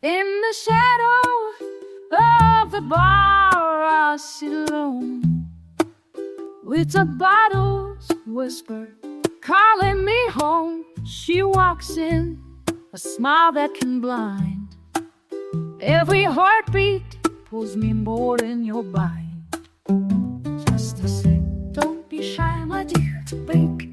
In the shadow of the bar, I sit alone, with the bottle's whisper calling me home. She walks in, a smile that can blind. Every heartbeat pulls me more than your bind. Just to say, don't be shy, my dear, to blink.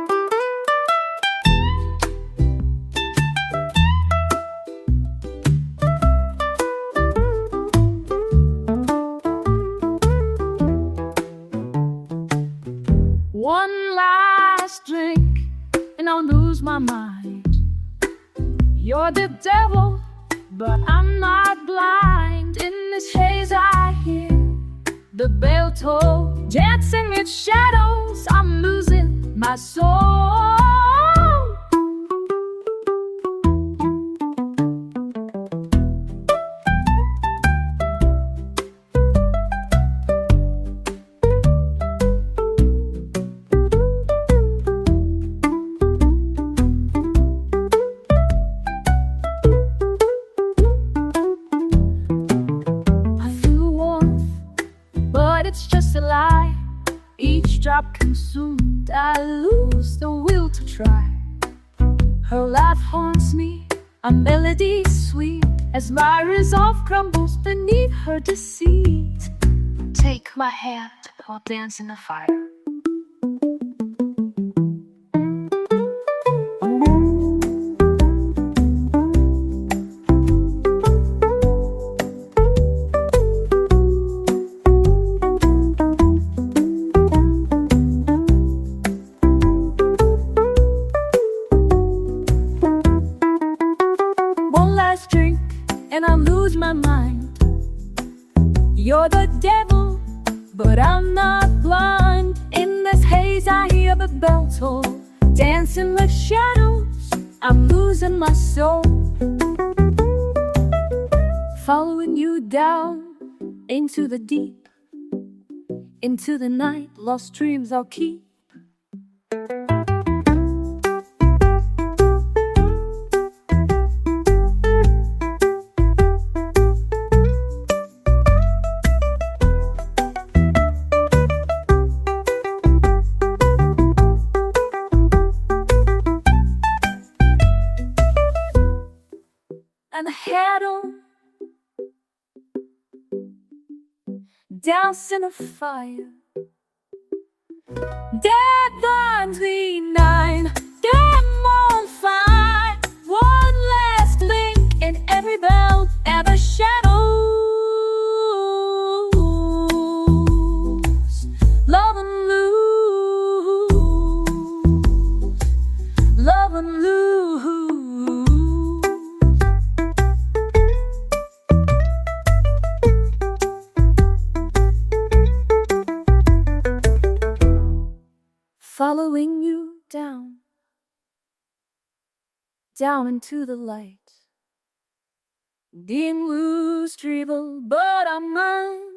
One last drink and I'll lose my mind. You're the devil, but I'm not blind. In this haze I hear the bell toll, dancing in shadows, I'm losing my soul. It's just a lie. Each drop consumed, I lose the will to try. Her laugh haunts me, a melody sweet, as my resolve crumbles beneath her deceit. Take my hand, I'll dance in the fire. Drink and I lose my mind. You're the devil, but I'm not blind. In this haze I hear the bell toll, dancing with shadows, I'm losing my soul. Following you down into the deep, into the night, lost dreams I'll keep. And the head on, dance in a fire. Deadlines we nine, them on fire. One last link in every bell, ever shadows. Love and lose, love and lose. Following you down, down into the light. Dim loose dribble, but I'm mine.